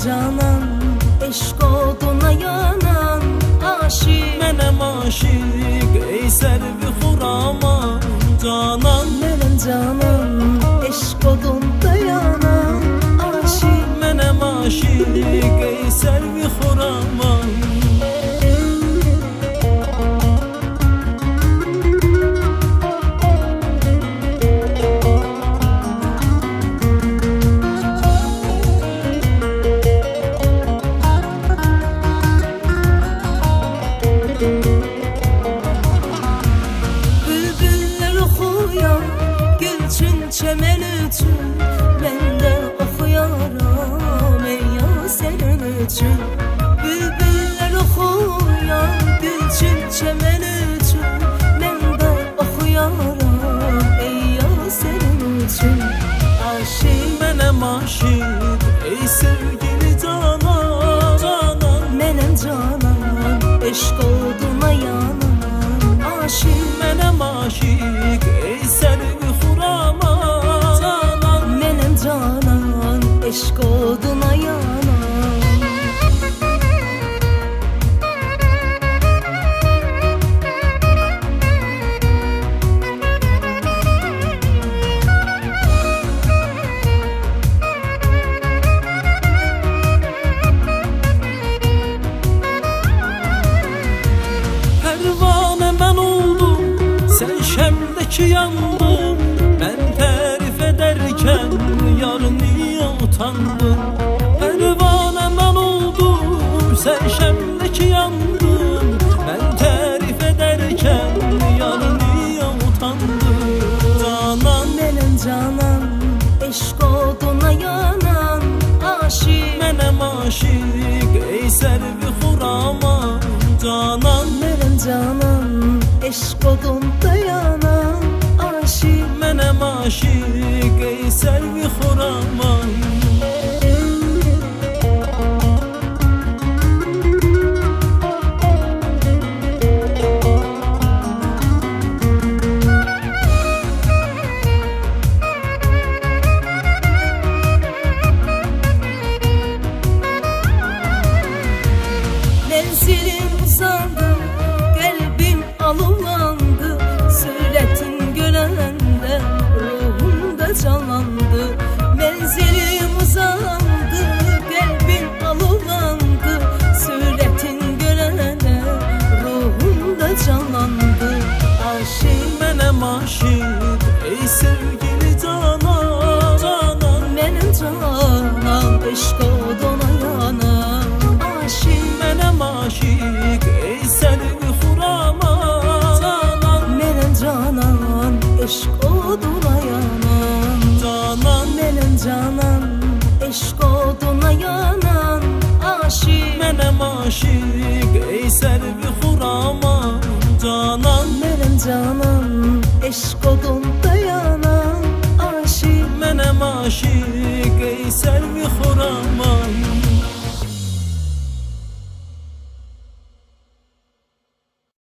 canan, eşq oduna yanan aşık. Mənəm aşiq, ey sərvi xuraman canan. Mənəm canan, eşq odunda yanan aşık. Mənəm aşiq, ey sərvi xuraman. Çemen üçün mən də oxuyaram ey ya sənin üçün. Bülbüllər oxuyan gülçün çemen üçün mən də oxuyaram ey ya sənin üçün. Aşık Mənəm aşiq, ey sevgili canan, canan. Mənəm canan, eşq oduna yanan aşık. Mənəm aşiq, ey sərvi xuraman. Canan, eşq oduna yanan. Pərvanə mən oldum, sən şəmdəki yandın. Mən tərif edərkən yarın niyə utandın? Pərvanə mən oldum, sən şəmdəki yandın. Mən tərif edərkən yarın niyə utandın? Canan, Mənəm canan, eşq oduna yanan aşık. mənəm aşiq, ey sərvi xuraman canan. Mənəm canan, eşq odunda yanan aşık. Mənəm aşiq, ey sərvi xuraman. Menzilim uzandı, qəlbim alovlandı. Sürətin görəndə ruhumda canlandı. Menzilim uzandı, qəlbim alovlandı. Sürətin görəndə ruhumda canlandı. Aşık Mənəm aşiq, ey sevgili canan, canan. Mənim canan, eşq oduna yanan aşık. Mənəm aşiq, ey sərvi xuraman canan. Mənim canan, eşq oduna yanan Canan, Mənim canan, eşq oduna yanan aşık. mənəm aşiq, ey sərvi xuraman canan. Mənim canan, eşq oduna